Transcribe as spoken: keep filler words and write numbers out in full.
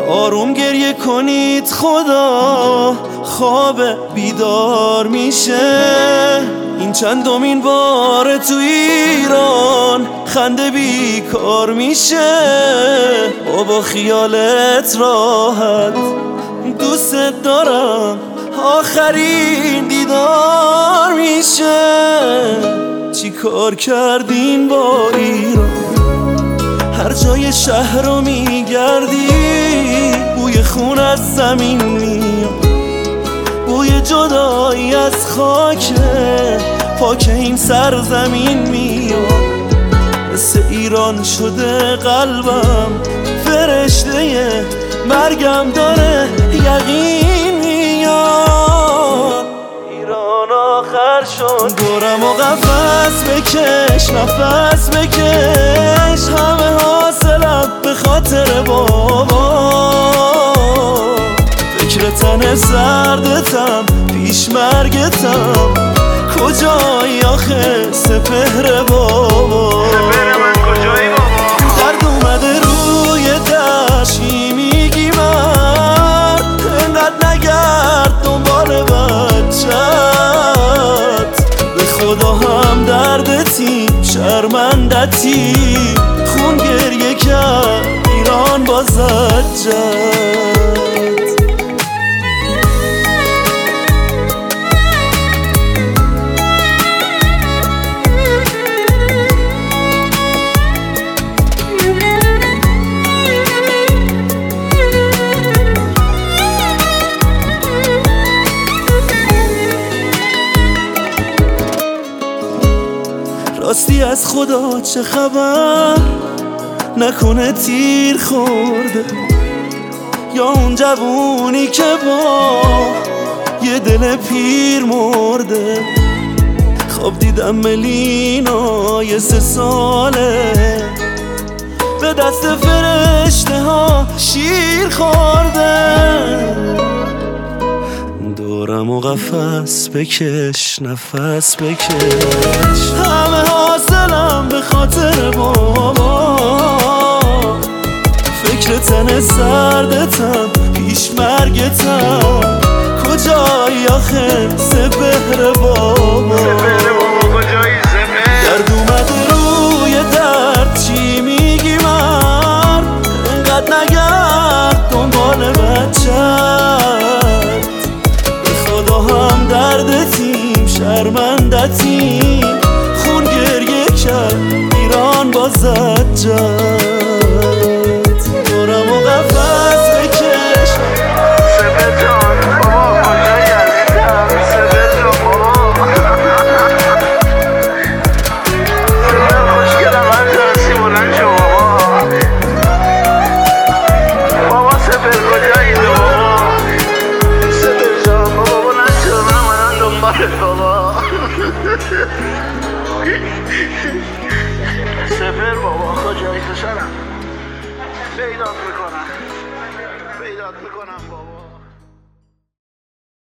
آروم گریه کنید خدا خواب بیدار میشه. این چندمین بار تو ایران خنده بیکار میشه. بابا خیالت راحت دوست دارم آخرین دیدار میشه. چی کار کردین با ایران؟ هر جای شهر رو میگردی بوی خون از زمین میاد، بوی جدایی از خاک پاک این سرزمین میاد. مثل ایران شده قلبم فرشته مرگم داره یقین میاد. ایران آخر شد دورم و قفس بکش نفس بکش، همه حاصلم به خاطر بابا. فکر تن سردتم پیش مرگتم، کجایی آخه سپهر بابا؟ سپهر من کجایی بابا؟ درد اومده روی دشتی میگی مرد، انقدر نگرد دنبال بچت. به خدا هم دردتی شرمندتی، خون گریه کرد ایران بازت جد. راستی از خدا چه خبر؟ نکنه تیر خورده یا اون جوونی که با یه دل پیر مرده. خواب دیدم ملینا یه سه ساله به دست فرشته ها شیر خورده. دورم و قفس بکش نفس بکش، همه حاصلم به خاطر بابا. فکر تن سردتم پیش مرگتم، کجایی آخه سپهر بابا؟ سپهر بابا کجایی سپهر؟ درد اومده روی درد چی میگی مرد، انقدر نگرد دنبال بچت. هم دردتیم شرمندتیم، خون گریه کرد ایران بازت جد. دورم و قفس بکش سپهر جان بابا کجایی عزیزم؟ سپهر جان بابا سپهر خوشگلم هرچی بلند شو بابا. بابا سپهر کجایی بابا؟ سپهر جان بابا بلند شو من اومدم دنبالت بابا. سپهر بابا کجایی پسرم؟ پیدات میکنم پیدات میکنم بابا.